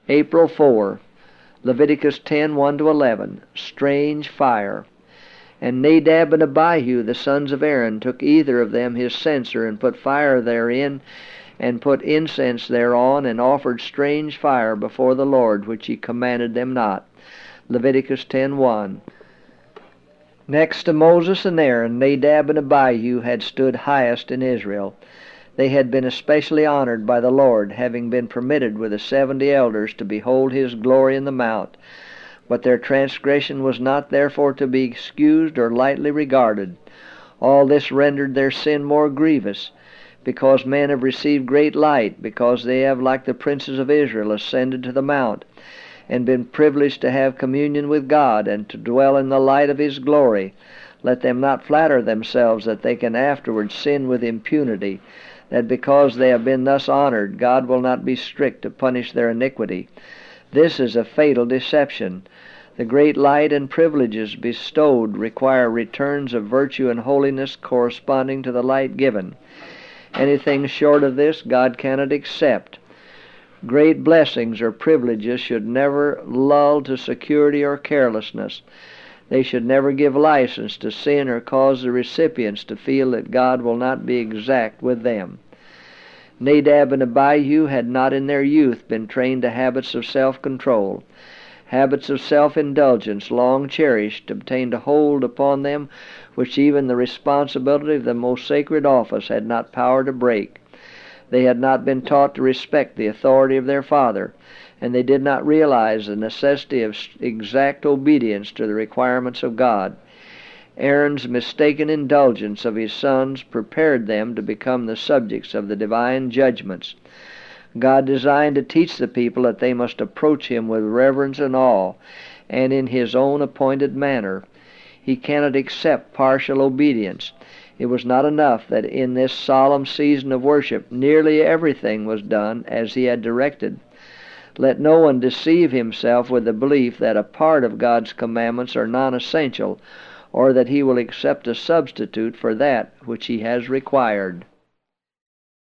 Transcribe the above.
April 4, Leviticus 10:1-11, strange fire. And Nadab and Abihu, the sons of Aaron, took either of them his censer, and put fire therein, and put incense thereon, and offered strange fire before the Lord, which he commanded them not. Leviticus 10:1. Next to Moses and Aaron, Nadab and Abihu had stood highest in Israel. They had been especially honored by the Lord, having been permitted with the 70 elders to behold his glory in the mount. But their transgression was not therefore to be excused or lightly regarded. All this rendered their sin more grievous, because men have received great light, because they have, like the princes of Israel, ascended to the mount, and been privileged to have communion with God, and to dwell in the light of his glory. Let them not flatter themselves that they can afterwards sin with impunity, that because they have been thus honored, God will not be strict to punish their iniquity. This is a fatal deception. The great light and privileges bestowed require returns of virtue and holiness corresponding to the light given. Anything short of this God cannot accept. Great blessings or privileges should never lull to security or carelessness. They should never give license to sin or cause the recipients to feel that God will not be exact with them. Nadab and Abihu had not in their youth been trained to habits of self-control. Habits of self-indulgence, long cherished, obtained a hold upon them which even the responsibility of the most sacred office had not power to break. They had not been taught to respect the authority of their father, and they did not realize the necessity of exact obedience to the requirements of God. Aaron's mistaken indulgence of his sons prepared them to become the subjects of the divine judgments. God designed to teach the people that they must approach him with reverence and awe, and in his own appointed manner. He cannot accept partial obedience. It was not enough that in this solemn season of worship nearly everything was done as he had directed. Let no one deceive himself with the belief that a part of God's commandments are non-essential, or that he will accept a substitute for that which he has required.